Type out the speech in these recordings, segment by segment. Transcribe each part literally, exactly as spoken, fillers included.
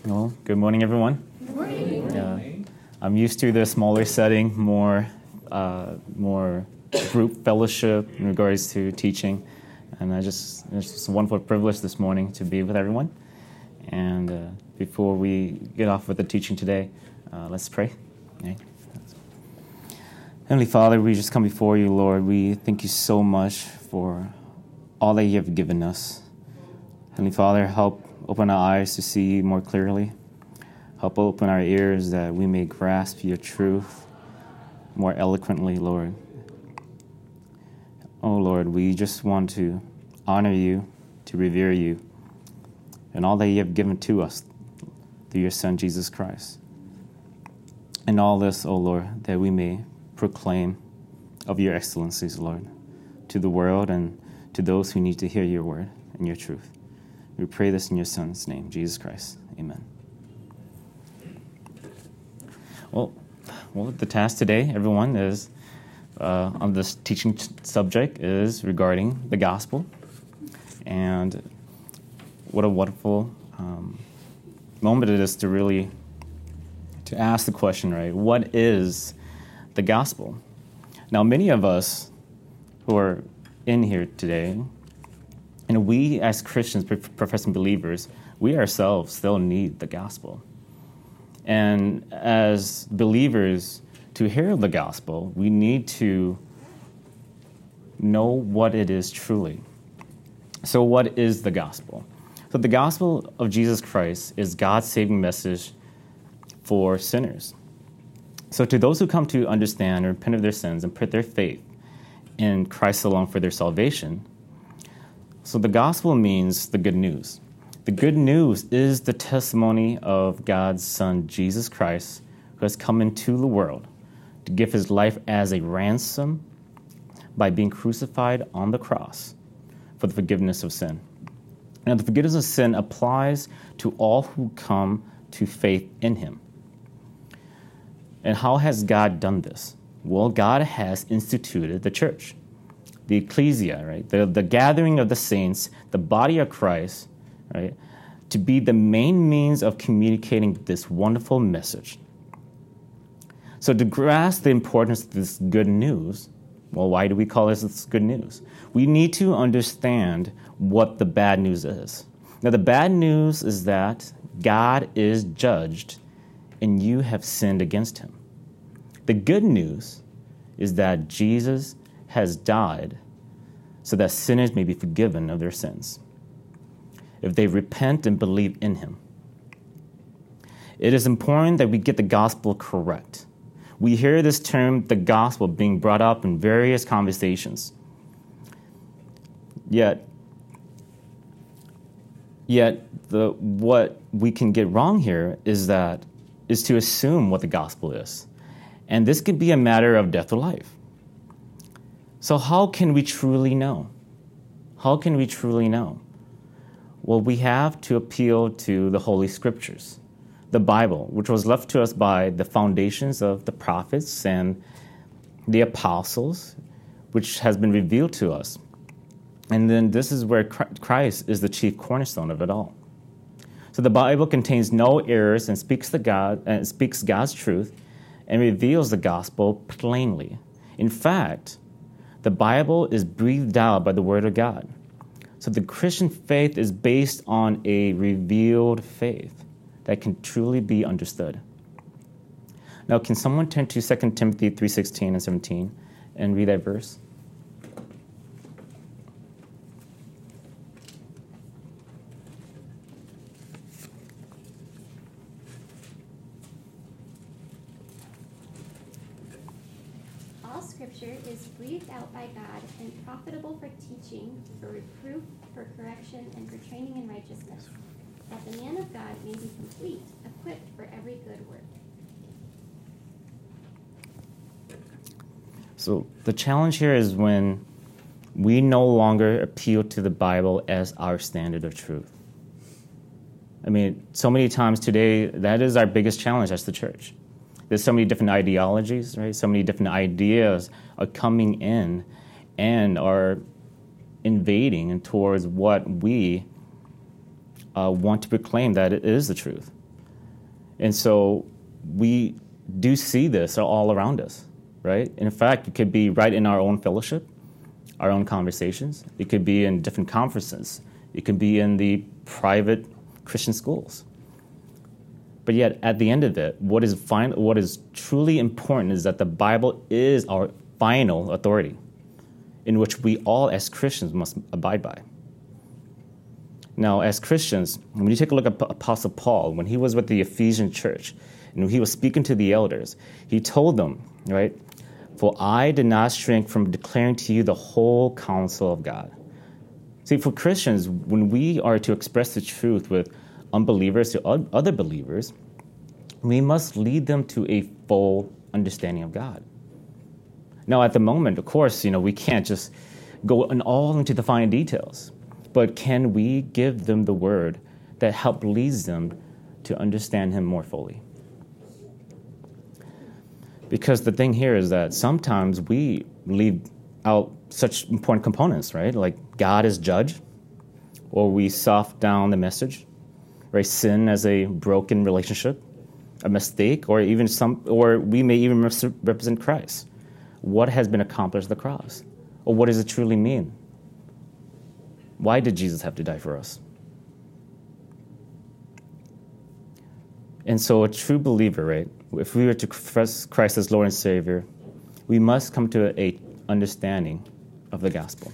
Well, good morning, everyone. Good morning. Uh, I'm used to the smaller setting, more, uh, more group fellowship in regards to teaching, and I just it's just a wonderful privilege this morning to be with everyone. And uh, before we get off with the teaching today, uh, let's pray. Okay. Heavenly Father, we just come before you, Lord. We thank you so much for all that you have given us. Heavenly Father, help open our eyes to see more clearly. Help open our ears that we may grasp your truth more eloquently, Lord. Oh, Lord, we just want to honor you, to revere you, and all that you have given to us through your Son, Jesus Christ. And all this, oh, Lord, that we may proclaim of your excellencies, Lord, to the world and to those who need to hear your word and your truth. We pray this in your Son's name, Jesus Christ. Amen. Well, well, the task today, everyone, is uh, on this teaching t- subject is regarding the gospel. And what a wonderful um, moment it is to really to ask the question, right? What is the gospel? Now, many of us who are in here today, and we as Christians, professing believers, we ourselves still need the gospel. And as believers, to hear the gospel, we need to know what it is truly. So what is the gospel? So the gospel of Jesus Christ is God's saving message for sinners. So to those who come to understand and repent of their sins and put their faith in Christ alone for their salvation, so the gospel means the good news. The good news is the testimony of God's Son, Jesus Christ, who has come into the world to give his life as a ransom by being crucified on the cross for the forgiveness of sin. Now, the forgiveness of sin applies to all who come to faith in him. And how has God done this? Well, God has instituted the church, the ecclesia, right? The, the gathering of the saints, the body of Christ, right? To be the main means of communicating this wonderful message. So to grasp the importance of this good news, well, why do we call this good news? We need to understand what the bad news is. Now, the bad news is that God is judged and you have sinned against him. The good news is that Jesus has died so that sinners may be forgiven of their sins if they repent and believe in him. It is important that we get the gospel correct. We hear this term, the gospel, being brought up in various conversations. Yet, yet the what we can get wrong here is that is to assume what the gospel is. And this could be a matter of death or life. So how can we truly know? How can we truly know? Well, we have to appeal to the Holy Scriptures, the Bible, which was left to us by the foundations of the prophets and the apostles, which has been revealed to us. And then this is where Christ is the chief cornerstone of it all. So the Bible contains no errors and speaks the God and speaks God's truth and reveals the gospel plainly. In fact, the Bible is breathed out by the Word of God. So the Christian faith is based on a revealed faith that can truly be understood. Now, can someone turn to Second Timothy three sixteen and seventeen and read that verse? Scripture is breathed out by God and profitable for teaching, for reproof, for correction, and for training in righteousness, that the man of God may be complete, equipped for every good work. So the challenge here is when we no longer appeal to the Bible as our standard of truth. I mean, so many times today, that is our biggest challenge as the church. There's so many different ideologies, right? So many different ideas are coming in and are invading towards what we uh, want to proclaim that it is the truth. And so we do see this all around us, right? In fact, it could be right in our own fellowship, our own conversations. It could be in different conferences. It could be in the private Christian schools. But yet, at the end of it, what is fin- what is truly important is that the Bible is our final authority, in which we all, as Christians, must abide by. Now, as Christians, when you take a look at Apostle Paul, when he was with the Ephesian church, and he was speaking to the elders, he told them, right, "For I did not shrink from declaring to you the whole counsel of God." See, for Christians, when we are to express the truth with unbelievers to other believers, we must lead them to a full understanding of God. Now, at the moment, of course, you know, we can't just go in all into the fine details, but can we give them the word that help leads them to understand him more fully? Because the thing here is that sometimes we leave out such important components, right? Like God as judge, or we soft down the message, right? Sin as a broken relationship, a mistake, or even some, or we may even represent Christ. What has been accomplished at the cross? Or what does it truly mean? Why did Jesus have to die for us? And so a true believer, right, if we were to confess Christ as Lord and Savior, we must come to a understanding of the gospel.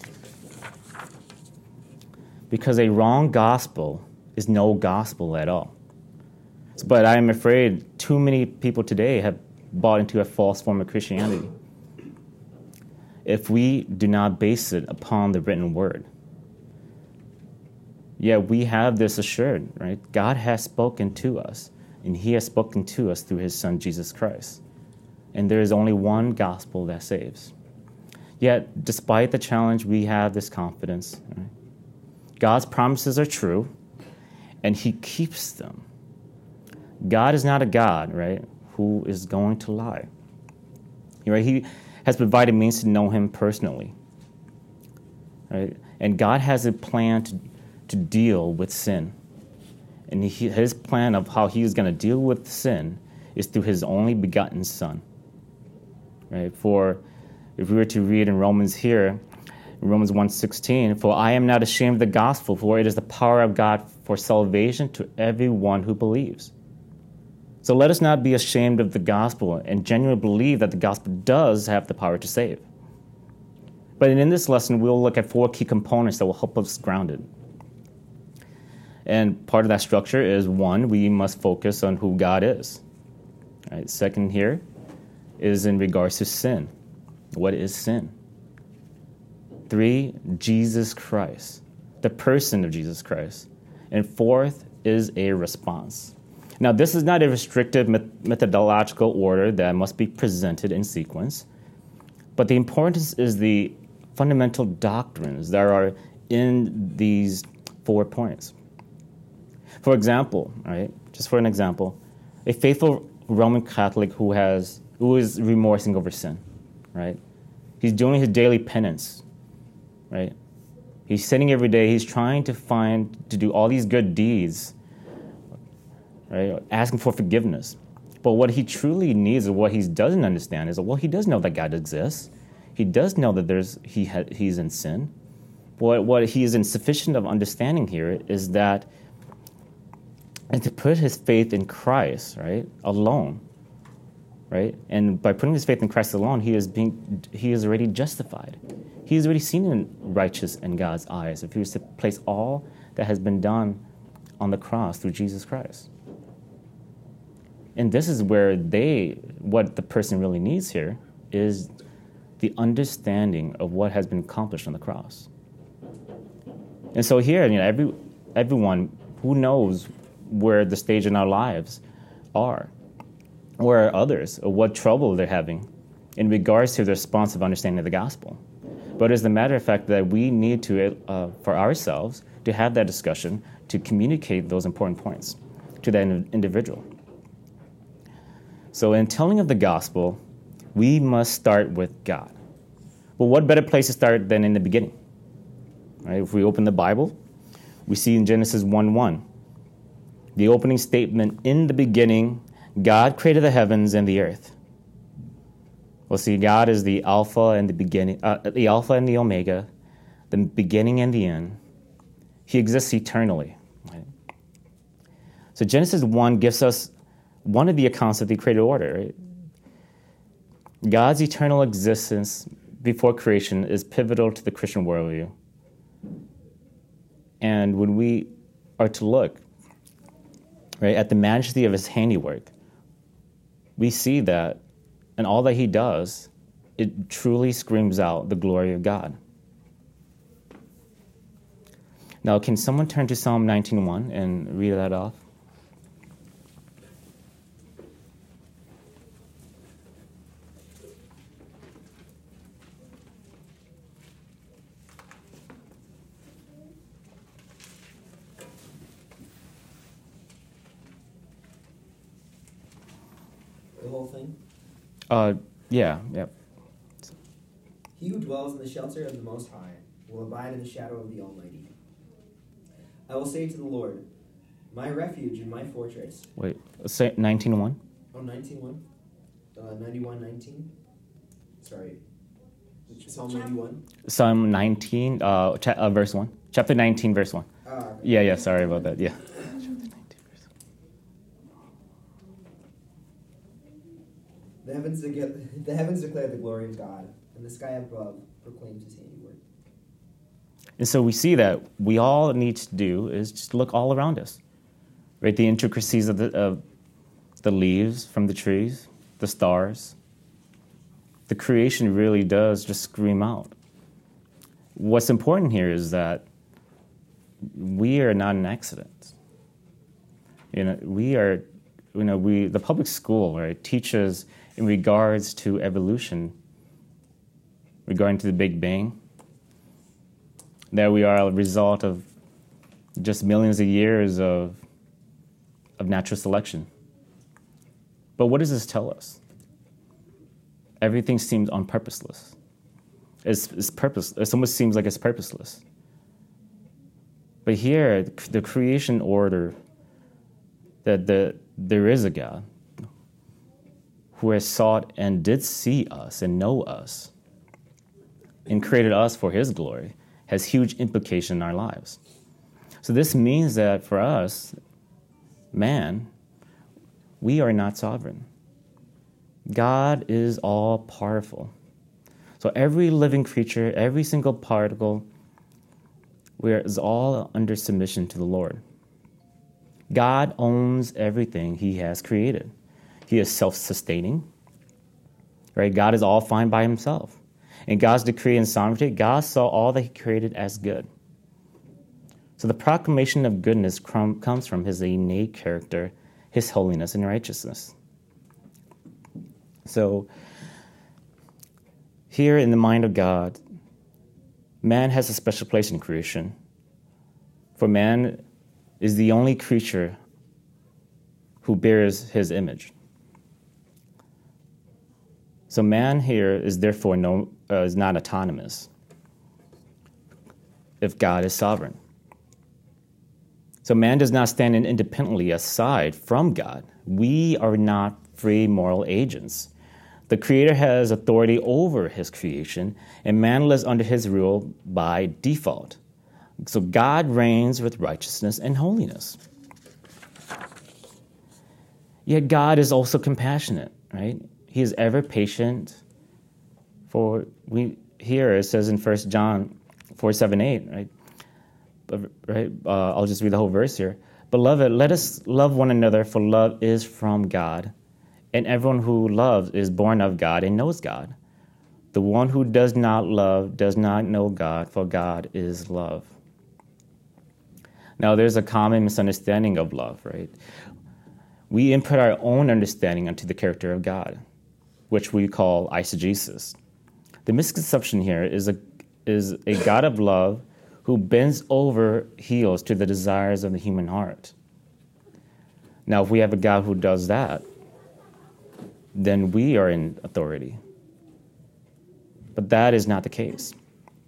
Because a wrong gospel is no gospel at all. But I am afraid too many people today have bought into a false form of Christianity if we do not base it upon the written word. Yeah, we have this assured, right? God has spoken to us, and he has spoken to us through his Son, Jesus Christ. And there is only one gospel that saves. Yet, despite the challenge, we have this confidence. Right? God's promises are true, and he keeps them. God is not a God, right, who is going to lie. Right? He has provided means to know him personally. Right? And God has a plan to, to deal with sin. And he, his plan of how he is going to deal with sin is through his only begotten Son. Right? For if we were to read in Romans here, in Romans one sixteen, "For I am not ashamed of the gospel, for it is the power of God for salvation to everyone who believes." So let us not be ashamed of the gospel and genuinely believe that the gospel does have the power to save. But in this lesson, we'll look at four key components that will help us grounded. And part of that structure is, one, we must focus on who God is. Right? Second here is in regards to sin. What is sin? Three, Jesus Christ, the person of Jesus Christ. And fourth is a response. Now, this is not a restrictive methodological order that must be presented in sequence, but the importance is the fundamental doctrines that are in these four points. For example, right, just for an example, a faithful Roman Catholic who has who is remorsing over sin, right? He's doing his daily penance, right? He's sitting every day. He's trying to find, to do all these good deeds, right? Asking for forgiveness. But what he truly needs, or what he doesn't understand, is, well, he does know that God exists. He does know that there's he ha, he's in sin. But what he is insufficient of understanding here is that, and to put his faith in Christ, right, alone, right? And by putting his faith in Christ alone, he is being he is already justified. He is already seen in righteous in God's eyes if he was to place all that has been done on the cross through Jesus Christ. And this is where they, what the person really needs here is the understanding of what has been accomplished on the cross. And so here, you know, every everyone who knows where the stage in our lives are, or others, or what trouble they're having in regards to the responsive understanding of the gospel. But it's the matter of fact that we need to, uh, for ourselves, to have that discussion, to communicate those important points to that individual. So in telling of the gospel, we must start with God. Well, what better place to start than in the beginning? Right? If we open the Bible, we see in Genesis one one, The opening statement, in the beginning, God created the heavens and the earth. Well, see, God is the Alpha and the beginning, uh, the Alpha and the Omega, the beginning and the end. He exists eternally. Right? So Genesis one gives us one of the accounts of the created order. Right? God's eternal existence before creation is pivotal to the Christian worldview. And when we are to look right, at the majesty of his handiwork, we see that in all that he does, it truly screams out the glory of God. Now, can someone turn to Psalm nineteen one and read that off? The whole thing? Uh, yeah, yeah. He who dwells in the shelter of the Most High will abide in the shadow of the Almighty. I will say to the Lord, my refuge and my fortress. Wait, say nineteen one? Oh, nineteen one? Uh, ninety-one nineteen? Sorry. Psalm ninety-one? Psalm nineteen, uh, cha- uh, verse one. Chapter nineteen, verse one. Uh, okay. Yeah, yeah, sorry about that, yeah. The heavens, declare, the heavens declare the glory of God, and the sky above proclaims his handiwork. And so we see that we all need to do is just look all around us, right? The intricacies of the, of the leaves from the trees, the stars. The creation really does just scream out. What's important here is that we are not an accident. You know, we are, you know, we, the public school, right, teaches in regards to evolution, regarding to the Big Bang, that we are a result of just millions of years of, of natural selection. But what does this tell us? Everything seems unpurposeless. It's, it's purpose. It almost seems like it's purposeless. But here, the creation order, that the, there is a God who has sought and did see us and know us and created us for his glory, has huge implication in our lives. So this means that for us, man, we are not sovereign. God is all powerful. So every living creature, every single particle, is all under submission to the Lord. God owns everything he has created. He is self-sustaining. Right? God is all fine by himself. In God's decree and sovereignty, God saw all that he created as good. So the proclamation of goodness crum- comes from his innate character, his holiness and righteousness. So here in the mind of God, man has a special place in creation. For man is the only creature who bears his image. So man here is therefore no, uh, is not autonomous if God is sovereign. So man does not stand independently aside from God. We are not free moral agents. The Creator has authority over his creation, and man lives under his rule by default. So God reigns with righteousness and holiness. Yet God is also compassionate, right? He is ever patient. For we here it says in First John four, seven, eight, right? Right? Uh, I'll just read the whole verse here. Beloved, let us love one another, for love is from God. And everyone who loves is born of God and knows God. The one who does not love does not know God, for God is love. Now, there's a common misunderstanding of love, right? We input our own understanding onto the character of God, which we call eisegesis. The misconception here is a, is a God of love who bends over heels to the desires of the human heart. Now, if we have a God who does that, then we are in authority. But that is not the case.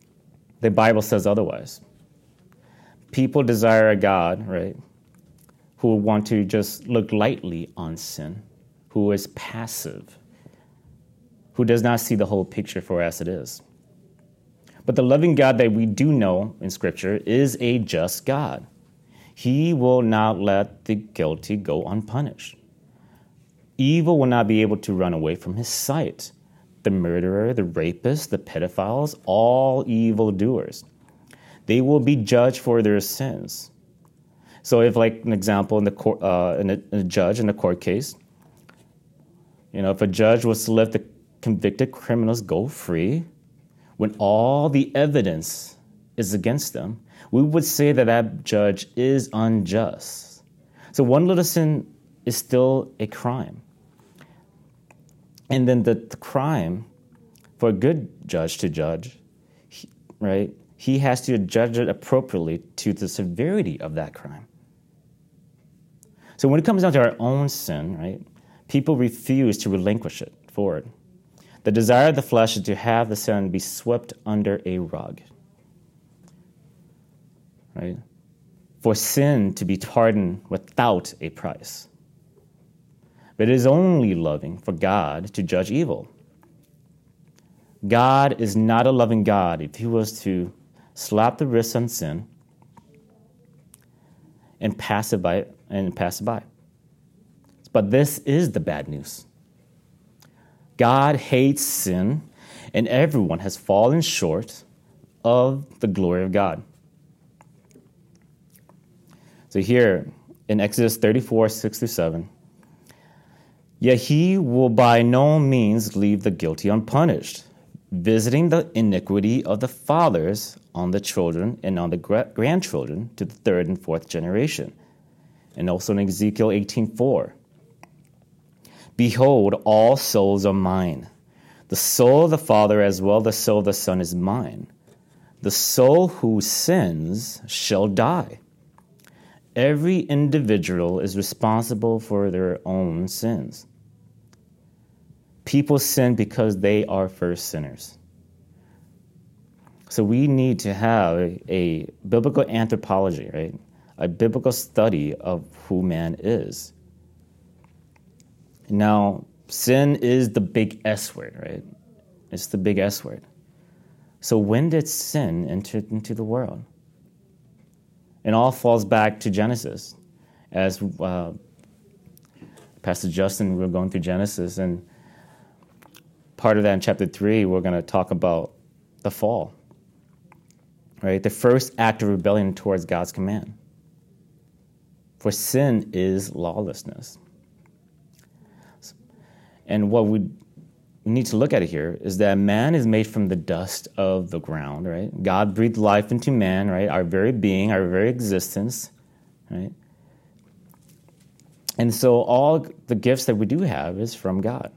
The Bible says otherwise. People desire a God, right, who want to just look lightly on sin, who is passive, who does not see the whole picture for as it is. But the loving God that we do know in Scripture is a just God. He will not let the guilty go unpunished. Evil will not be able to run away from his sight. The murderer, the rapist, the pedophiles, all evildoers, they will be judged for their sins. So if, like an example, in the court, uh, in, a, in a judge in a court case, you know, if a judge was to let the convicted criminals go free, when all the evidence is against them, we would say that that judge is unjust. So one little sin is still a crime. And then the, the crime, for a good judge to judge, he, right, he has to judge it appropriately to the severity of that crime. So when it comes down to our own sin, right, people refuse to relinquish it forward. The desire of the flesh is to have the sin be swept under a rug. Right? For sin to be pardoned without a price. But it is only loving for God to judge evil. God is not a loving God if he was to slap the wrist on sin and pass it by and pass it by. But this is the bad news. God hates sin, and everyone has fallen short of the glory of God. So here in Exodus thirty-four, six through seven, yet he will by no means leave the guilty unpunished, visiting the iniquity of the fathers on the children and on the gra- grandchildren to the third and fourth generation. And also in Ezekiel eighteen four, behold, all souls are mine. The soul of the Father as well the soul of the Son is mine. The soul who sins shall die. Every individual is responsible for their own sins. People sin because they are first sinners. So we need to have a, a biblical anthropology, right? A biblical study of who man is. Now, sin is the big S word, right? It's the big S word. So when did sin enter into the world? It all falls back to Genesis. As uh, Pastor Justin, we were going through Genesis, and part of that in chapter three, we're going to talk about the fall, right? The first act of rebellion towards God's command. For sin is lawlessness. And what we need to look at here is that man is made from the dust of the ground, right? God breathed life into man, right? Our very being, our very existence, right? And so all the gifts that we do have is from God.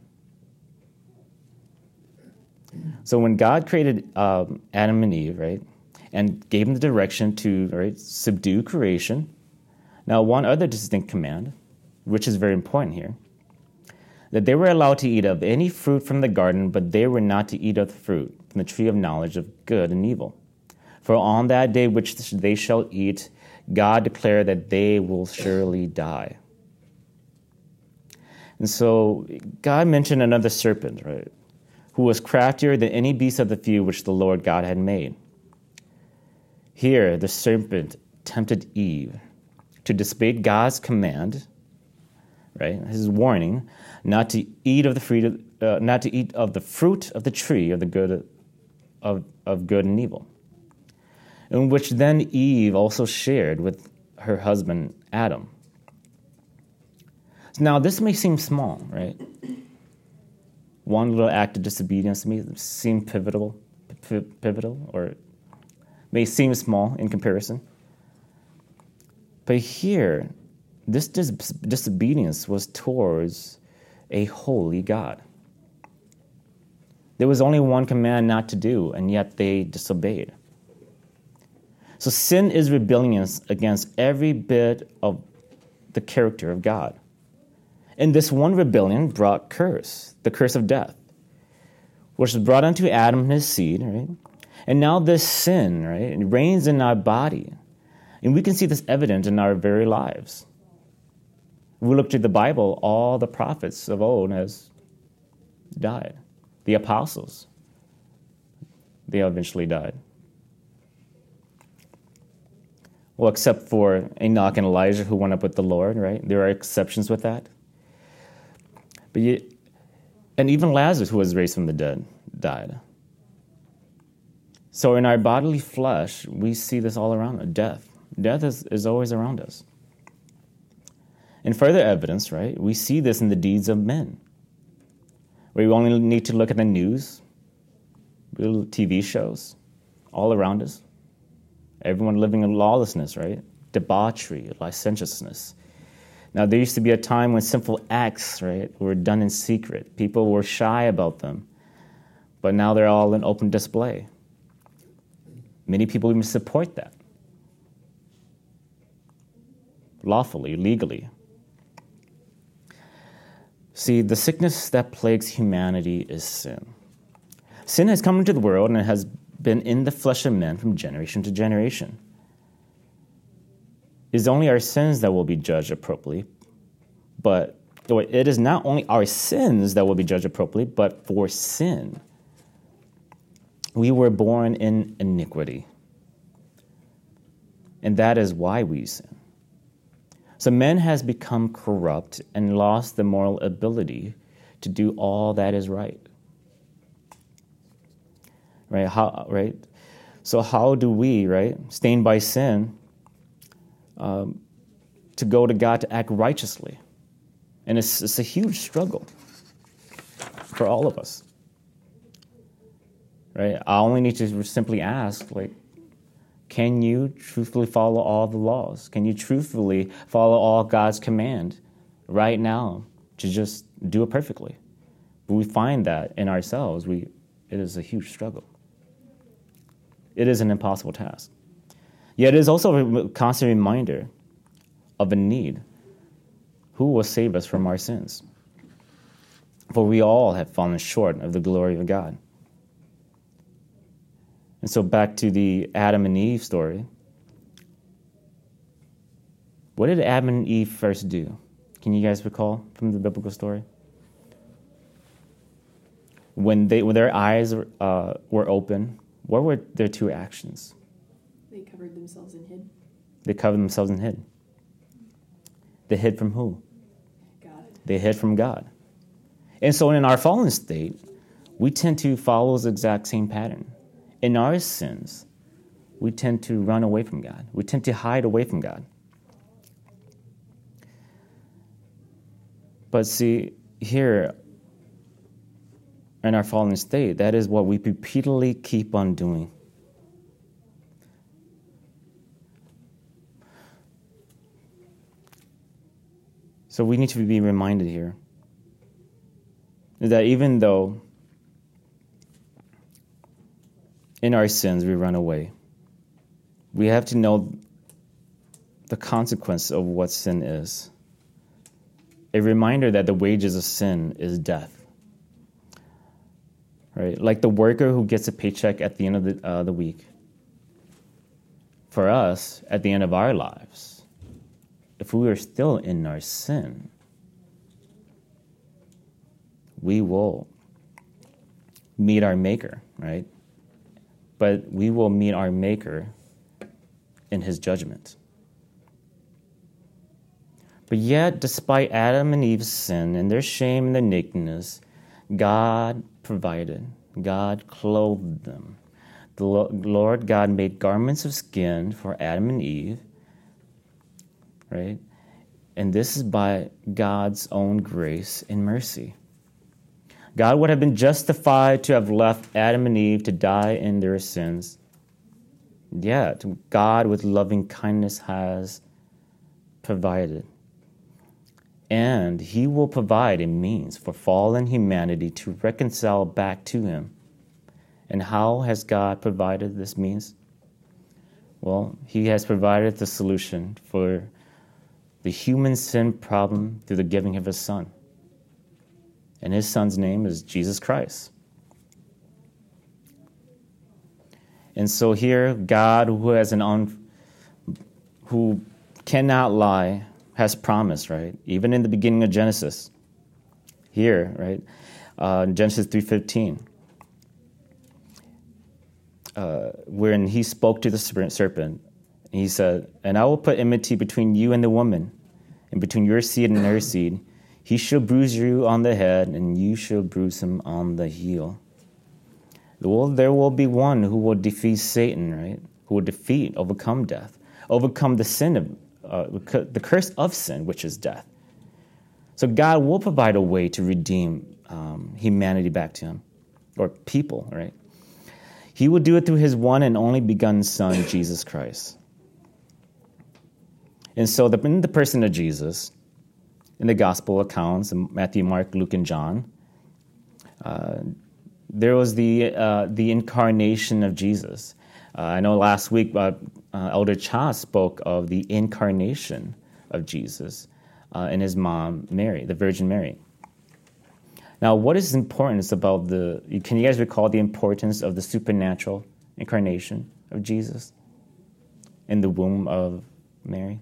So when God created um, Adam and Eve, right, and gave them the direction to, right, subdue creation. Now, one other distinct command, which is very important here, that they were allowed to eat of any fruit from the garden, but they were not to eat of the fruit from the tree of knowledge of good and evil. For on that day which they shall eat, God declared that they will surely die. And so God mentioned another serpent, right, who was craftier than any beast of the field which the Lord God had made. Here, the serpent tempted Eve to disobey God's command, right, his warning, not to eat of the fruit, uh, not to eat of the fruit of the tree of the good of, of good and evil, in which then Eve also shared with her husband Adam. Now, this may seem small, right? One little act of disobedience may seem pivotal, pivotal, or may seem small in comparison. But here, this dis- disobedience was towards a holy God. There was only one command not to do, and yet they disobeyed. So sin is rebellion against every bit of the character of God. And this one rebellion brought curse, the curse of death, which was brought unto Adam and his seed, right? And now this sin, right, reigns in our body. And we can see this evident in our very lives. We look to the Bible, all the prophets of old has died. The apostles, they eventually died. Well, except for Enoch and Elijah who went up with the Lord, right? There are exceptions with that. But you, and even Lazarus, who was raised from the dead, died. So in our bodily flesh, we see this all around us. Death. Death is, is always around us. And further evidence, right? We see this in the deeds of men. We only need to look at the news, little T V shows, all around us. Everyone living in lawlessness, right? Debauchery, licentiousness. Now, there used to be a time when sinful acts, right, were done in secret. People were shy about them. But now they're all in open display. Many people even support that. Lawfully, legally. See, the sickness that plagues humanity is sin. Sin has come into the world and it has been in the flesh of men from generation to generation. It is only our sins that will be judged appropriately, but it is not only our sins that will be judged appropriately, but for sin. We were born in iniquity, and that is why we sin. So man has become corrupt and lost the moral ability to do all that is right. Right? How, right? So how do we, right, stained by sin, um, to go to God to act righteously? And it's, it's a huge struggle for all of us. Right? I only need to simply ask, like, can you truthfully follow all the laws? Can you truthfully follow all God's command right now to just do it perfectly? But we find that in ourselves, we it is a huge struggle. It is an impossible task. Yet it is also a constant reminder of a need. Who will save us from our sins? For we all have fallen short of the glory of God. And so back to the Adam and Eve story. What did Adam and Eve first do? Can you guys recall from the biblical story? When they, when their eyes uh, were open, what were their two actions? They covered themselves and hid. They covered themselves and hid. They hid from who? God. They hid from God. And so in our fallen state, we tend to follow the exact same pattern. In our sins, we tend to run away from God. We tend to hide away from God. But see, here in our fallen state, that is what we repeatedly keep on doing. So we need to be reminded here that even though in our sins we run away, we have to know the consequence of what sin is. A reminder that the wages of sin is death. Right? Like the worker who gets a paycheck at the end of the, uh, the week. For us, at the end of our lives, if we are still in our sin, we will meet our Maker, right? But we will meet our Maker in his judgment. But yet, despite Adam and Eve's sin and their shame and their nakedness, God provided. God clothed them. The Lord God made garments of skin for Adam and Eve, right? And this is by God's own grace and mercy. God would have been justified to have left Adam and Eve to die in their sins. Yet, God, with loving kindness, has provided. And he will provide a means for fallen humanity to reconcile back to him. And how has God provided this means? Well, he has provided the solution for the human sin problem through the giving of his Son. And his Son's name is Jesus Christ. And so here, God, who has an un, who cannot lie, has promised, right? Even in the beginning of Genesis, here, right? Uh, Genesis three fifteen, uh, when he spoke to the serpent, he said, "And I will put enmity between you and the woman, and between your seed and her seed. He shall bruise you on the head, and you shall bruise him on the heel." Well, there will be one who will defeat Satan, right? Who will defeat, overcome death, overcome the sin of, uh, the curse of sin, which is death. So God will provide a way to redeem um, humanity back to him, or people, right? He will do it through his one and only begotten Son, Jesus Christ. And so the, in the person of Jesus, in the gospel accounts, in Matthew, Mark, Luke, and John, uh, there was the uh, the incarnation of Jesus. Uh, I know last week uh, uh, Elder Cha spoke of the incarnation of Jesus uh, and his mom, Mary, the Virgin Mary. Now, what is important about the, can you guys recall the importance of the supernatural incarnation of Jesus in the womb of Mary?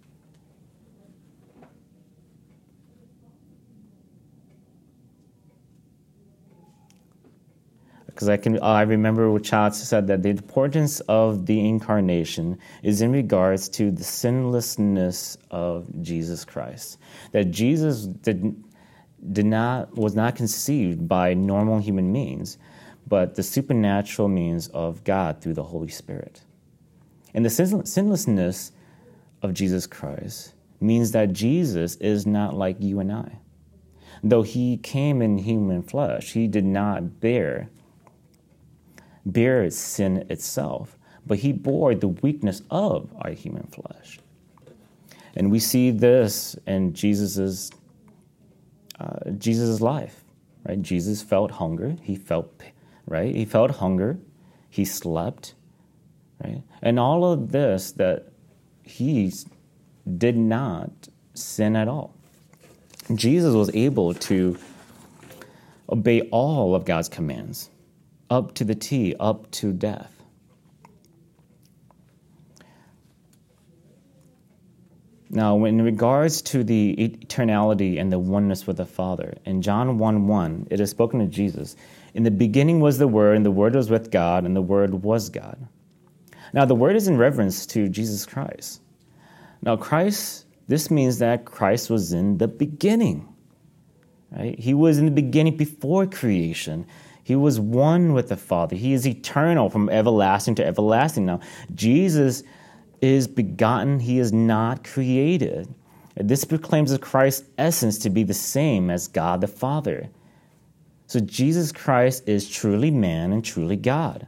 Because I can, I remember what Chad said, that the importance of the incarnation is in regards to the sinlessness of Jesus Christ. That Jesus did, did not was not conceived by normal human means, but the supernatural means of God through the Holy Spirit. And the sin, sinlessness of Jesus Christ means that Jesus is not like you and I. Though he came in human flesh, he did not bear bear sin itself, but he bore the weakness of our human flesh. And we see this in Jesus's uh, Jesus's life, right? Jesus felt hunger. He felt, right? He felt hunger. He slept, right? And all of this, that he did not sin at all. Jesus was able to obey all of God's commands, up to the T, up to death. Now, in regards to the eternality and the oneness with the Father, in John one one, it is spoken of Jesus, "In the beginning was the Word, and the Word was with God, and the Word was God." Now, the Word is in reference to Jesus Christ. Now, Christ, this means that Christ was in the beginning, right? He was in the beginning before creation. He was one with the Father. He is eternal from everlasting to everlasting. Now, Jesus is begotten. He is not created. This proclaims Christ's essence to be the same as God the Father. So Jesus Christ is truly man and truly God.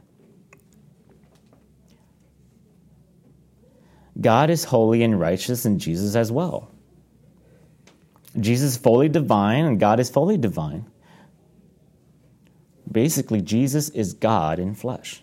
God is holy and righteous, and Jesus as well. Jesus is fully divine, and God is fully divine. Basically, Jesus is God in flesh.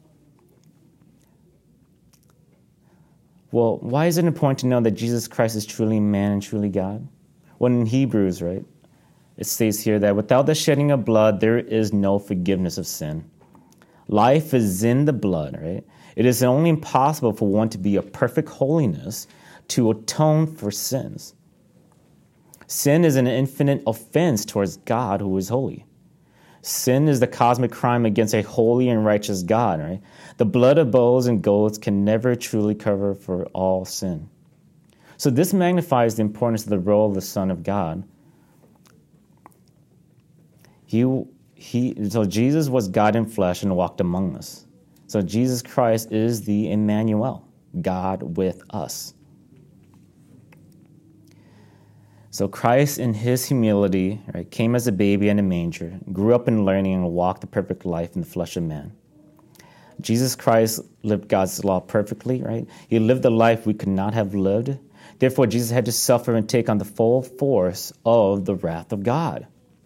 Well, why is it important to know that Jesus Christ is truly man and truly God? Well, in Hebrews, right, it states here that without the shedding of blood, there is no forgiveness of sin. Life is in the blood, right? It is only impossible for one to be a perfect holiness to atone for sins. Sin is an infinite offense towards God who is holy. Sin is the cosmic crime against a holy and righteous God, right? The blood of bulls and goats can never truly cover for all sin. So this magnifies the importance of the role of the Son of God. He, he, so Jesus was God in flesh and walked among us. So Jesus Christ is the Emmanuel, God with us. So Christ, in his humility, right, came as a baby in a manger, grew up in learning, and walked the perfect life in the flesh of man. Jesus Christ lived God's law perfectly, right? He lived the life we could not have lived. Therefore, Jesus had to suffer and take on the full force of the wrath of God.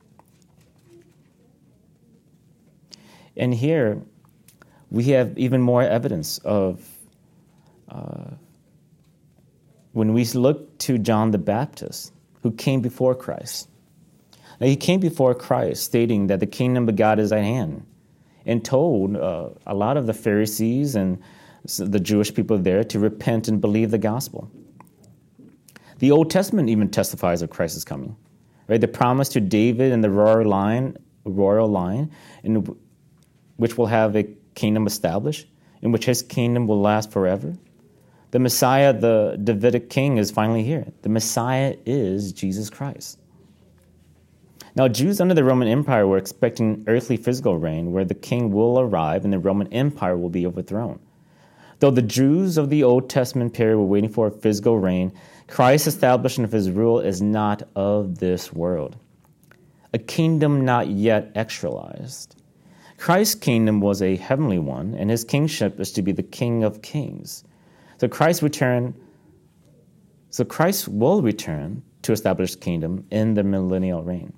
And here, we have even more evidence of, uh, when we look to John the Baptist, who came before Christ. Now, he came before Christ stating that the kingdom of God is at hand, and told uh, a lot of the Pharisees and the Jewish people there to repent and believe the gospel. The Old Testament even testifies of Christ's coming. Right? The promise to David and the royal line, royal line, in which will have a kingdom established, in which his kingdom will last forever. The Messiah, the Davidic king, is finally here. The Messiah is Jesus Christ. Now, Jews under the Roman Empire were expecting earthly physical reign, where the king will arrive and the Roman Empire will be overthrown. Though the Jews of the Old Testament period were waiting for a physical reign, Christ's establishment of his rule is not of this world. A kingdom not yet actualized. Christ's kingdom was a heavenly one, and his kingship is to be the King of Kings. So Christ return, so Christ will return to establish kingdom in the millennial reign.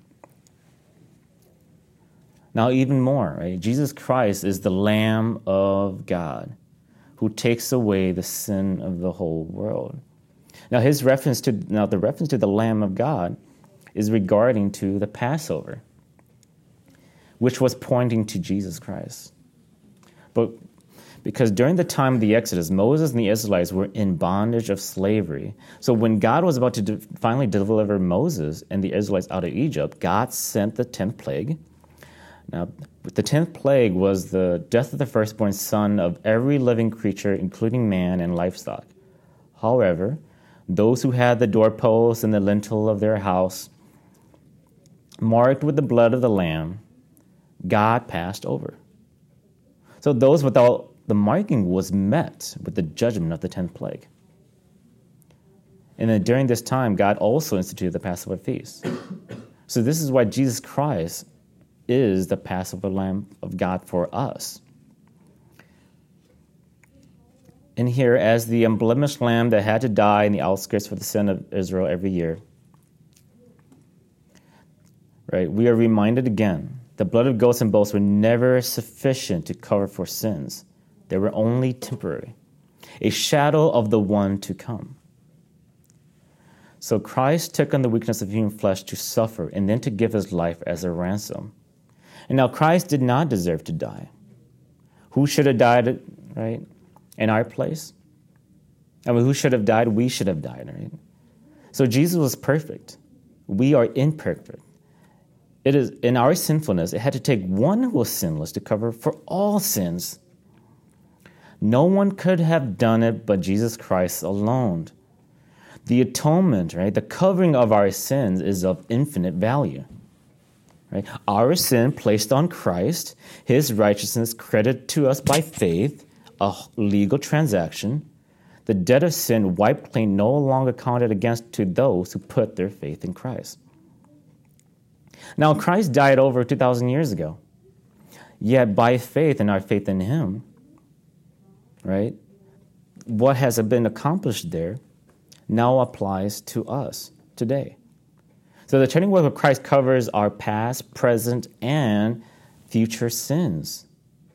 Now, even more, right? Jesus Christ is the Lamb of God who takes away the sin of the whole world. Now, his reference to now the reference to the Lamb of God is regarding to the Passover, which was pointing to Jesus Christ. But because during the time of the Exodus, Moses and the Israelites were in bondage of slavery. So when God was about to de- finally deliver Moses and the Israelites out of Egypt, God sent the tenth plague. Now, the tenth plague was the death of the firstborn son of every living creature, including man and livestock. However, those who had the doorposts and the lintel of their house marked with the blood of the Lamb, God passed over. So those without the marking was met with the judgment of the tenth plague. And then during this time, God also instituted the Passover feast. So this is why Jesus Christ is the Passover Lamb of God for us. And here, as the unblemished lamb that had to die in the outskirts for the sin of Israel every year, right, we are reminded again, the blood of goats and bulls were never sufficient to cover for sins. They were only temporary, a shadow of the one to come. So Christ took on the weakness of human flesh to suffer and then to give his life as a ransom. And now Christ did not deserve to die. Who should have died, right, in our place? I mean, who should have died? We should have died, right? So Jesus was perfect. We are imperfect. It is in our sinfulness, it had to take one who was sinless to cover for all sins. No one could have done it but Jesus Christ alone. The atonement, right, the covering of our sins is of infinite value. Right? Our sin placed on Christ, his righteousness credited to us by faith, a legal transaction, the debt of sin wiped clean, no longer counted against to those who put their faith in Christ. Now, Christ died over two thousand years ago. Yet by faith and our faith in him, right, what has been accomplished there now applies to us today. So the atoning work of Christ covers our past, present, and future sins.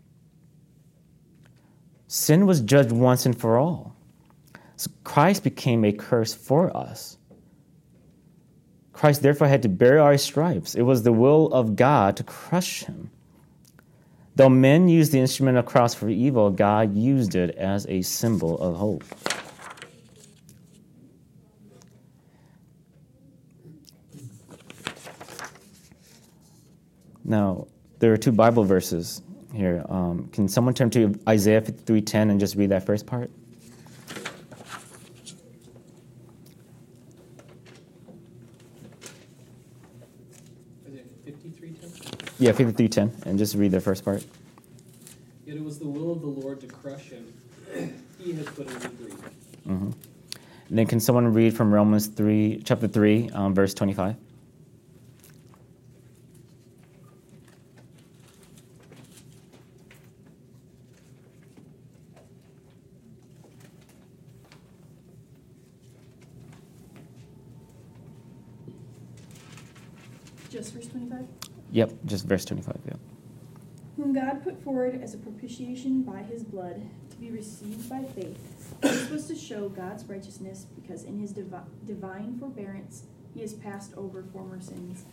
Sin was judged once and for all. So Christ became a curse for us. Christ therefore had to bear our stripes. It was the will of God to crush him. Though men used the instrument of cross for evil, God used it as a symbol of hope. Now, there are two Bible verses here. Um, can someone turn to Isaiah fifty-three ten and just read that first part? Isaiah fifty-three ten? Yeah, fifty-three ten, and just read the first part. Yet it was the will of the Lord to crush him. He has put him to grief. Mm-hmm. And then can someone read from Romans three, chapter three, um, verse twenty-five? Just verse twenty-five? Yep, just verse twenty-five, yeah. Whom God put forward as a propitiation by his blood to be received by faith. This was to show God's righteousness, because in his divi- divine forbearance he has passed over former sins.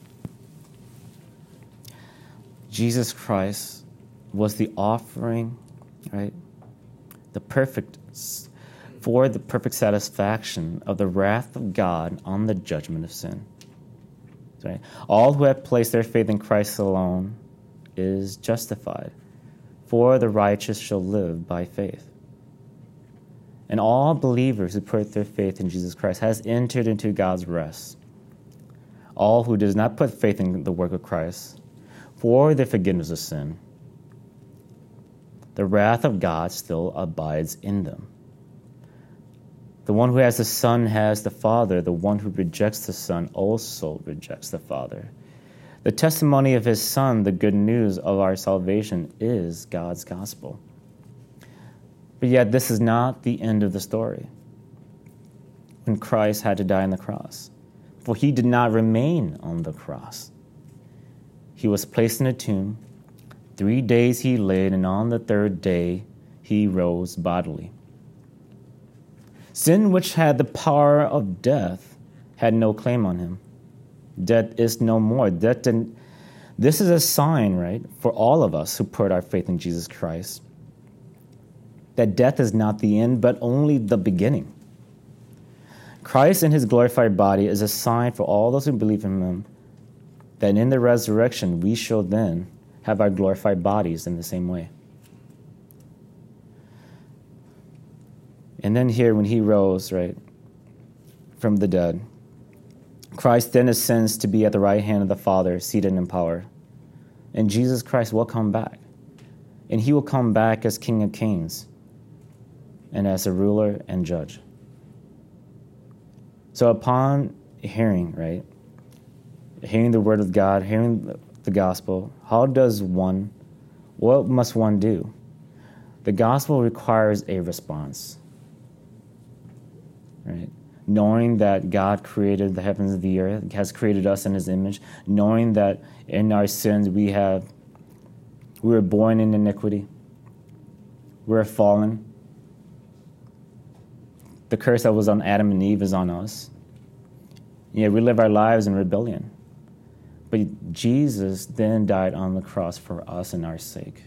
Jesus Christ was the offering, right? The perfect for the perfect satisfaction of the wrath of God on the judgment of sin. Right? All who have placed their faith in Christ alone is justified, for the righteous shall live by faith. And all believers who put their faith in Jesus Christ has entered into God's rest. All who does not put faith in the work of Christ for the forgiveness of sin, the wrath of God still abides in them. The one who has the Son has the Father. The one who rejects the Son also rejects the Father. The testimony of his Son, the good news of our salvation, is God's gospel. But yet this is not the end of the story. When Christ had to die on the cross, for he did not remain on the cross. He was placed in a tomb. Three days he laid, and on the third day he rose bodily. Sin, which had the power of death, had no claim on him. Death is no more. Death didn't, this is a sign, right, for all of us who put our faith in Jesus Christ, that death is not the end, but only the beginning. Christ in his glorified body is a sign for all those who believe in him, that in the resurrection we shall then have our glorified bodies in the same way. And then here, when he rose, right, from the dead, Christ then ascends to be at the right hand of the Father, seated in power. And Jesus Christ will come back. And he will come back as King of Kings and as a ruler and judge. So upon hearing, right, hearing the word of God, hearing the gospel, how does one, what must one do? The gospel requires a response. Right? Knowing that God created the heavens and the earth, has created us in his image, knowing that in our sins we have, we were born in iniquity, we're fallen. The curse that was on Adam and Eve is on us. Yeah, we live our lives in rebellion. But Jesus then died on the cross for us and our sake.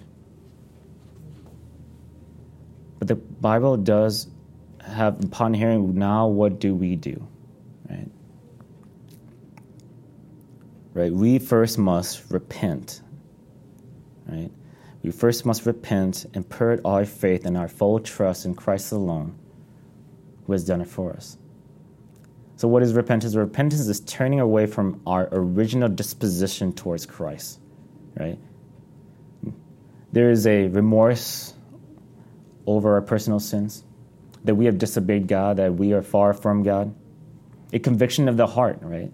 But the Bible does have, upon hearing, now what do we do? Right? Right? We first must repent. Right? We first must repent and put our faith and our full trust in Christ alone, who has done it for us. So what is repentance? Repentance is turning away from our original disposition towards Christ. Right? There is a remorse over our personal sins, that we have disobeyed God, that we are far from God. A conviction of the heart, right?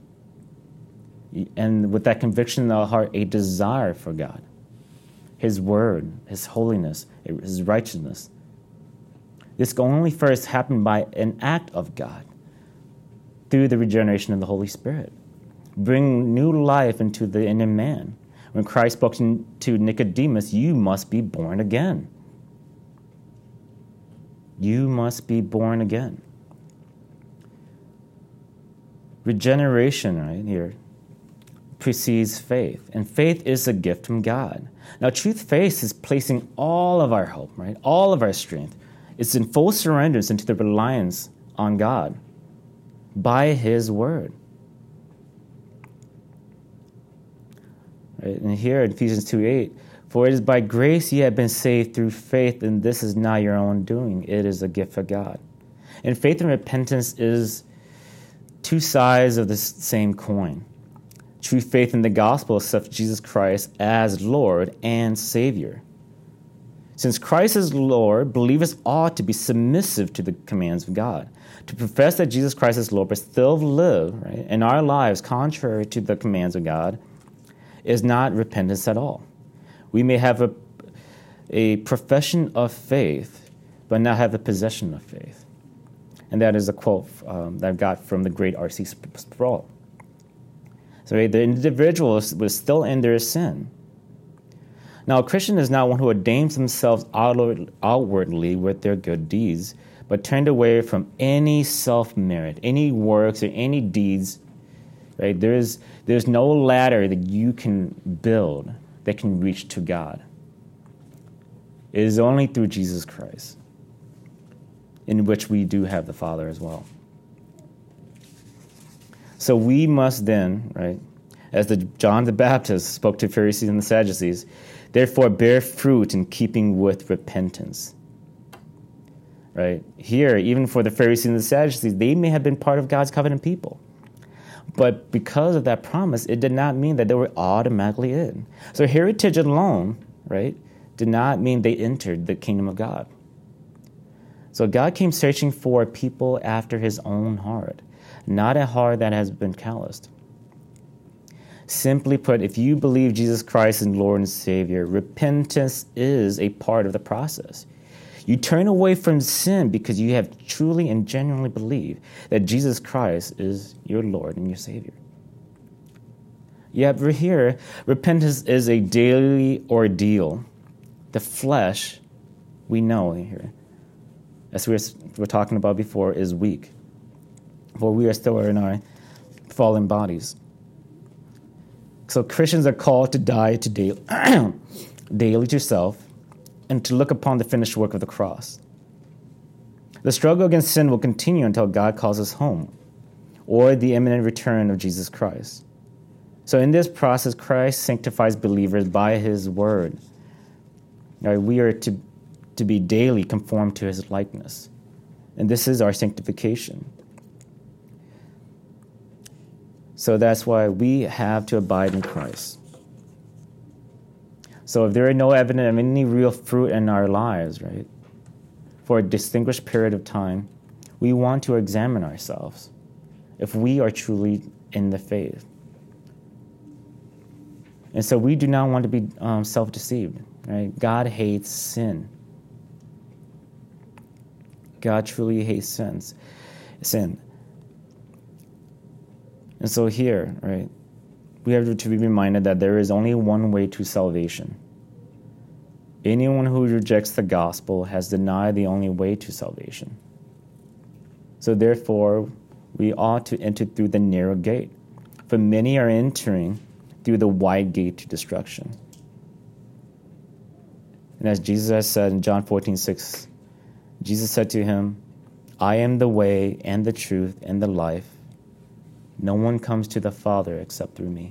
And with that conviction in the heart, a desire for God, his word, his holiness, his righteousness. This can only first happen by an act of God, through the regeneration of the Holy Spirit. Bring new life into the inner man. When Christ spoke to Nicodemus, you must be born again. You must be born again. Regeneration, right here, precedes faith. And faith is a gift from God. Now, truth faith is placing all of our hope, right? All of our strength. It's in full surrender into the reliance on God by his word. Right? And here in Ephesians two eight, for it is by grace ye have been saved through faith, and this is not your own doing. It is a gift of God. And faith and repentance is two sides of the same coin. True faith in the gospel accepts Jesus Christ as Lord and Savior. Since Christ is Lord, believers ought to be submissive to the commands of God. To profess that Jesus Christ is Lord, but still live, right, in our lives contrary to the commands of God, is not repentance at all. We may have a, a profession of faith, but not have the possession of faith. And that is a quote um, that I got from the great R C Sproul. So right, the individual was still in their sin. Now, a Christian is not one who ordains themselves outward, outwardly with their good deeds, but turned away from any self-merit, any works, or any deeds. Right? There's, there's no ladder that you can build that can reach to God. It is only through Jesus Christ. in which we do have the Father as well. So we must then, right, as the John the Baptist spoke to Pharisees and the Sadducees, therefore bear fruit in keeping with repentance. Right? Here, even for the Pharisees and the Sadducees, they may have been part of God's covenant people. But because of that promise, it did not mean that they were automatically in. So heritage alone, right, did not mean they entered the kingdom of God. So God came searching for people after his own heart, not a heart that has been calloused. Simply put, if you believe Jesus Christ is Lord and Savior, repentance is a part of the process. You turn away from sin because you have truly and genuinely believed that Jesus Christ is your Lord and your Savior. Yet here, repentance is a daily ordeal. The flesh, we know here, as we were talking about before, is weak. For we are still in our fallen bodies. So Christians are called to die to daily, daily to self, and to look upon the finished work of the cross. The struggle against sin will continue until God calls us home, or the imminent return of Jesus Christ. So in this process, Christ sanctifies believers by his word. Right, we are to, to be daily conformed to his likeness. And this is our sanctification. So that's why we have to abide in Christ. So if there are no evidence of any real fruit in our lives, right, for a distinguished period of time, we want to examine ourselves if we are truly in the faith. And so we do not want to be um, self-deceived, right? God hates sin. God truly hates sins, sin. And so here, right, we have to be reminded that there is only one way to salvation. Anyone who rejects the gospel has denied the only way to salvation. So therefore, we ought to enter through the narrow gate, for many are entering through the wide gate to destruction. And as Jesus has said in John fourteen six, Jesus said to him, I am the way and the truth and the life. No one comes to the Father except through me.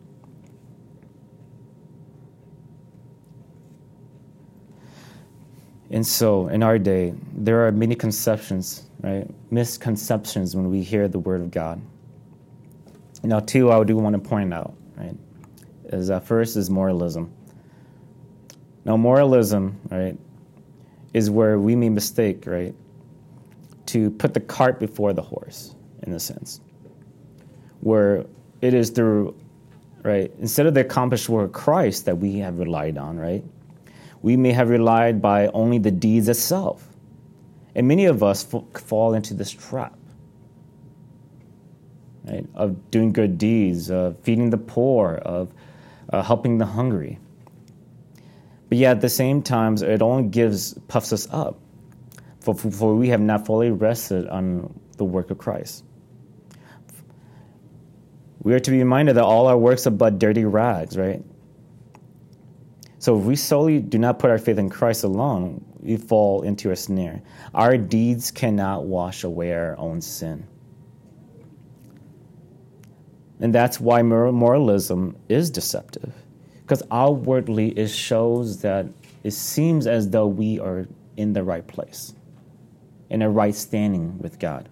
And so, in our day, there are many conceptions, right? Misconceptions when we hear the word of God. Now, two, I do want to point out, right? Is uh, first is moralism. Now, moralism, right, is where we may mistake, right, to put the cart before the horse, in a sense, where it is through, right, instead of the accomplished work of Christ that we have relied on, right, we may have relied by only the deeds itself. And many of us f- fall into this trap, right, of doing good deeds, of feeding the poor, of uh, helping the hungry. But yet at the same time, it only gives, puffs us up, for, for we have not fully rested on the work of Christ. We are to be reminded that all our works are but dirty rags, right? So if we solely do not put our faith in Christ alone, we fall into a snare. Our deeds cannot wash away our own sin. And that's why moralism is deceptive. Because outwardly it shows that it seems as though we are in the right place, in a right standing with God.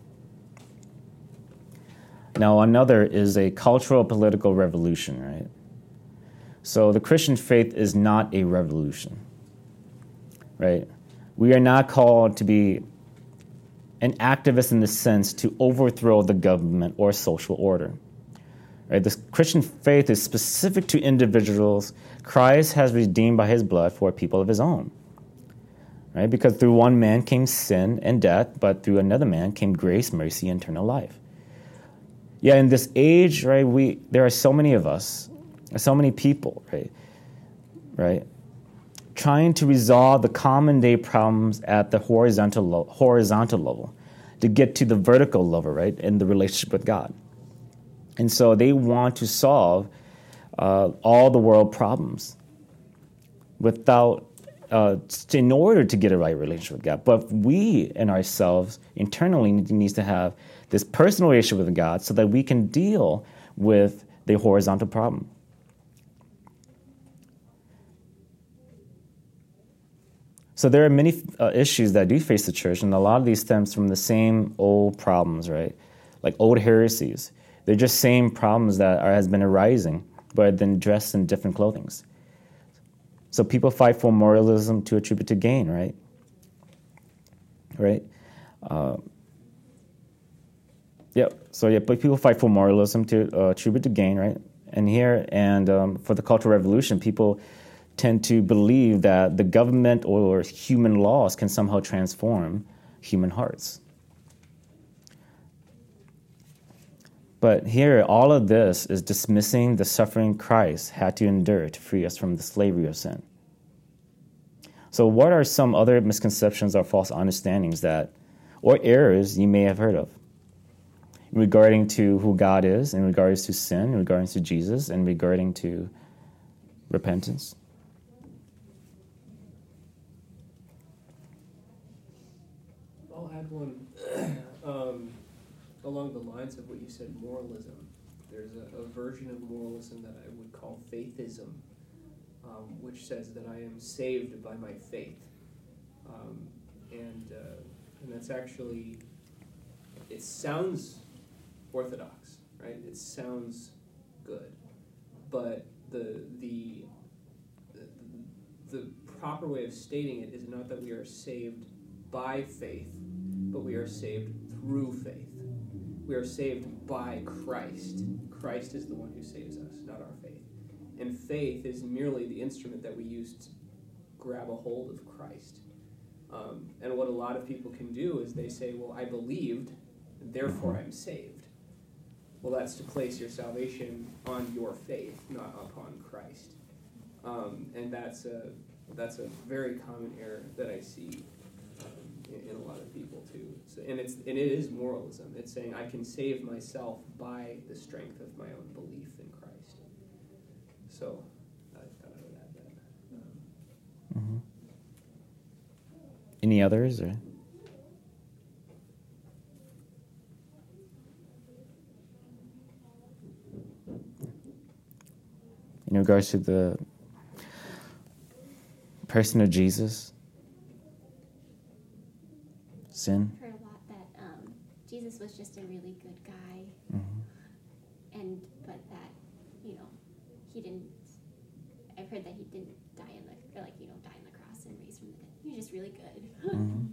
Now another is a cultural political revolution, right? So the Christian faith is not a revolution, right? We are not called to be an activist in the sense to overthrow the government or social order. Right? The Christian faith is specific to individuals Christ has redeemed by his blood for people of his own. Right? Because through one man came sin and death, but through another man came grace, mercy, and eternal life. Yeah, in this age, right, we there are so many of us, so many people, right, right, trying to resolve the common day problems at the horizontal lo- horizontal level to get to the vertical level, right, in the relationship with God. And so they want to solve uh, all the world problems without uh, in order to get a right relationship with God. But we in ourselves internally needs to have this personal relationship with God so that we can deal with the horizontal problem. So there are many uh, issues that do face the church, and a lot of these stems from the same old problems, right? Like old heresies. They're just same problems that are, has been arising, but then dressed in different clothings. So people fight for moralism to attribute to gain, right? Right? Uh, yeah. So yeah, but people fight for moralism to uh, attribute to gain, right? And here, and um, for the Cultural Revolution, people tend to believe that the government or human laws can somehow transform human hearts. But here, all of this is dismissing the suffering Christ had to endure to free us from the slavery of sin. So what are some other misconceptions or false understandings that, or errors you may have heard of regarding to who God is, in regards to sin, in regards to Jesus, and regarding to repentance? I'll add one um, along the lines of what you said, moralism. There's a, a version of moralism that I would call faithism, um, which says that I am saved by my faith. Um, and, uh, and that's actually, it sounds orthodox, right? It sounds good. But the, the, the, the proper way of stating it is not that we are saved by faith, but we are saved through faith. We are saved by Christ. Christ is the one who saves us, not our faith. And faith is merely the instrument that we use to grab a hold of Christ. Um, and what a lot of people can do is they say, well, I believed, therefore I'm saved. Well, that's to place your salvation on your faith, not upon Christ. Um, and that's a, that's a very common error that I see In, in a lot of people too, so, and it's and it is moralism. It's saying I can save myself by the strength of my own belief in Christ. So I thought I would add that. Um, mm-hmm. Any others? Or? In regards to the person of Jesus, sin? I've heard a lot that um, Jesus was just a really good guy, Mm-hmm. and but that, you know, he didn't. I've heard that he didn't die on the, or like you know, die on the cross and raise from the dead. He was just really good. Mm-hmm.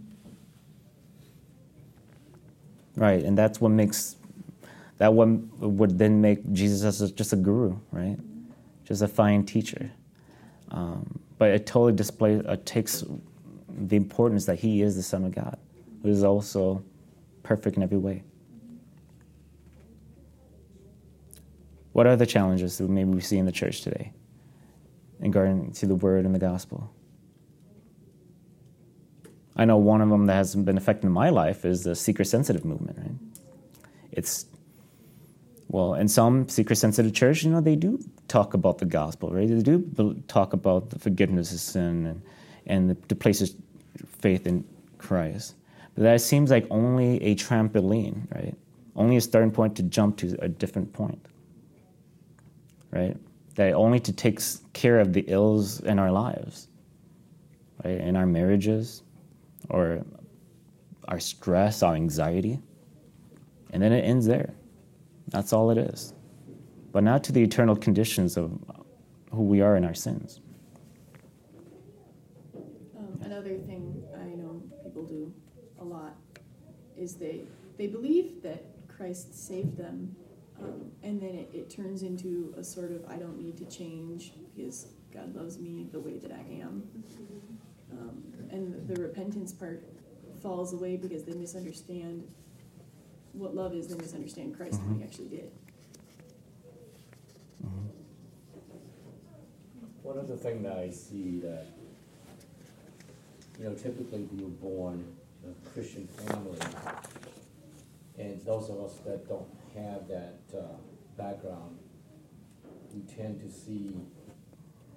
Right, and that's what makes that one would then make Jesus as a, just a guru, right? Just a fine teacher. Um, but it totally displays, uh, takes the importance that he is the Son of God, who is also perfect in every way. What are the challenges that maybe we see in the church today in regard to the Word and the Gospel? I know one of them that has been affecting my life is the seeker-sensitive movement, right? It's, well, in some seeker-sensitive church, you know, they do talk about the gospel, right? They do talk about the forgiveness of sin and, and the, the places faith in Christ. But that seems like only a trampoline, right? Only a starting point to jump to a different point, right? That only to take care of the ills in our lives, right? In our marriages, or our stress, our anxiety, and then it ends there. That's all it is. But not to the eternal conditions of who we are in our sins. Um, another thing I know people do a lot is they they believe that Christ saved them, um, and then it, it turns into a sort of I don't need to change because God loves me the way that I am. Um, and the repentance part falls away because they misunderstand what love is. They misunderstand Christ and what he actually did. Mm-hmm. One other thing that I see that, you know, typically we were born in a Christian family, and those of us that don't have that uh, background, we tend to see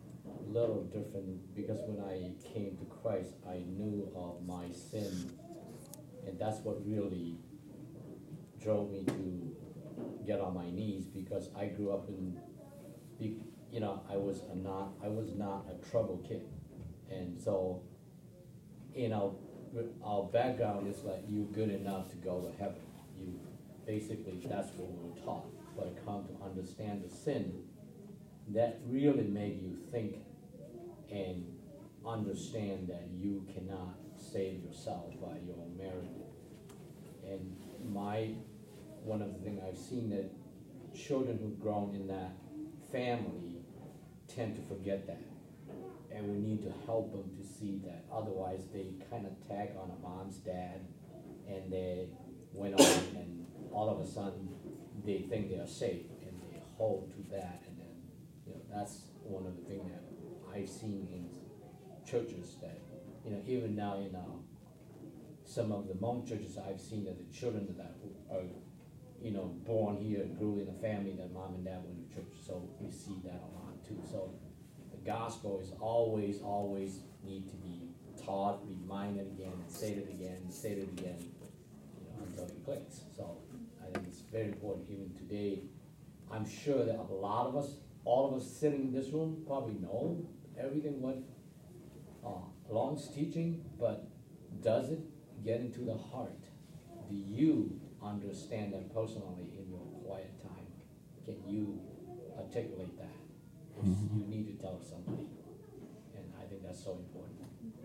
little different because when I came to Christ, I knew of my sin, and that's what really drove me to get on my knees, because I grew up in, you know, I was a not, I was not a trouble kid, and so, you know, our background is like, you're good enough to go to heaven. You basically, that's what we were taught. But I come to understand the sin, that really made you think and understand that you cannot save yourself by your own merit. And my, one of the things I've seen that children who've grown in that family tend to forget that. And we need to help them to see that. Otherwise, they kind of tag on a mom's dad, and they went on, and all of a sudden, they think they are safe, and they hold to that. And then, you know, that's one of the things that I've seen in churches that, you know, even now in uh, some of the Hmong churches, I've seen that the children that are, you know, born here, grew in a family that mom and dad went to church. So we see that a lot too. So the gospel is always, always need to be taught, reminded again, and said it again, and said it again, you know, until it clicks. So I think it's very important even today. I'm sure that a lot of us, all of us sitting in this room probably know everything what uh, Long's teaching, but does it get into the heart? Do you understand them personally in your quiet time? Can you articulate that? Mm-hmm. You need to tell somebody, and I think that's so important.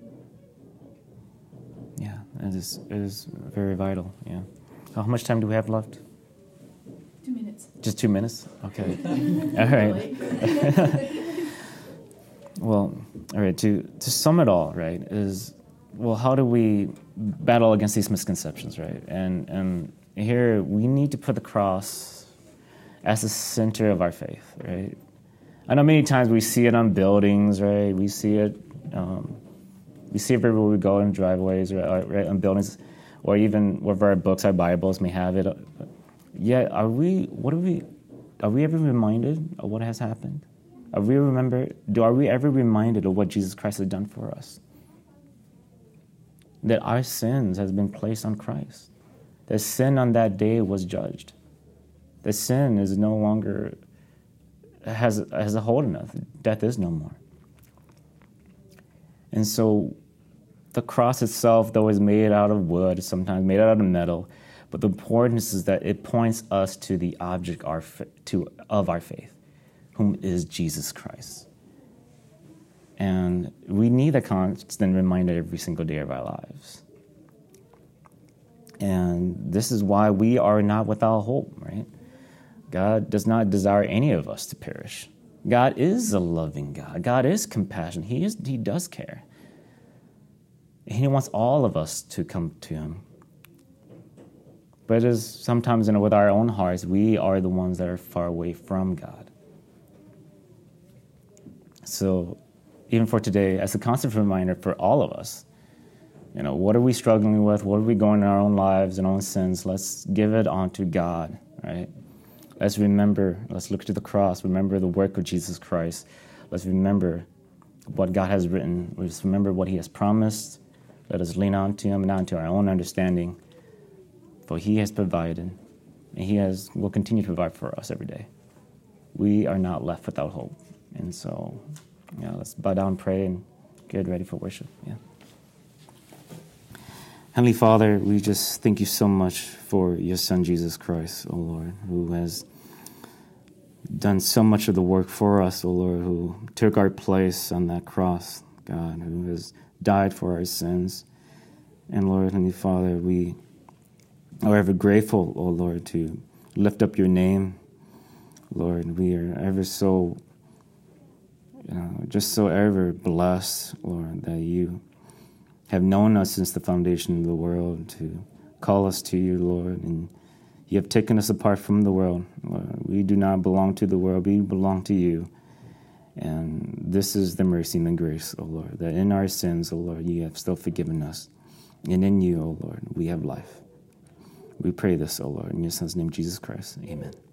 Yeah, it is, it is very vital, yeah. How much time do we have left? Two minutes. Just two minutes? Okay. All right. Well, all right, to, to sum it all, right, is, well, how do we battle against these misconceptions, right? And, and here, we need to put the cross as the center of our faith, right? I know many times we see it on buildings, right? We see it, um, we see it everywhere we go in driveways, right, right, on buildings, or even wherever our books, our Bibles may have it. Yet, are we? What are we? Are we ever reminded of what has happened? Are we remember? Do are we ever reminded of what Jesus Christ has done for us? That our sins has been placed on Christ. That sin on that day was judged. That sin is no longer has has a hold on us. Death is no more. And so, the cross itself, though, is made out of wood, sometimes made out of metal, but the importance is that it points us to the object our to of our faith, whom is Jesus Christ. And we need a constant reminder every single day of our lives. And this is why we are not without hope, right? God does not desire any of us to perish. God is a loving God. God is compassionate. He is. He does care. And He wants all of us to come to Him. But it is sometimes, you know, with our own hearts, we are the ones that are far away from God. So, even for today, as a constant reminder for all of us, you know, what are we struggling with? What are we going in our own lives and own sins? Let's give it on to God, right? Let's remember, let's look to the cross, remember the work of Jesus Christ. Let's remember what God has written. Let's remember what He has promised. Let us lean on to Him, not to our own understanding. For He has provided, and He has will continue to provide for us every day. We are not left without hope. And so, yeah, let's bow down, pray, and get ready for worship. Yeah. Heavenly Father, we just thank You so much for Your Son, Jesus Christ, O Lord, who has done so much of the work for us, O Lord, who took our place on that cross, God, who has died for our sins. And Lord, Heavenly Father, we are ever grateful, O Lord, to lift up Your name. Lord, we are ever so, you know, just so ever blessed, Lord, that You have known us since the foundation of the world to call us to You, Lord, and You have taken us apart from the world. Lord, we do not belong to the world, we belong to You. And this is the mercy and the grace, O Lord, that in our sins, O Lord, You have still forgiven us. And in You, O Lord, we have life. We pray this, O Lord, in Your Son's name, Jesus Christ. Amen.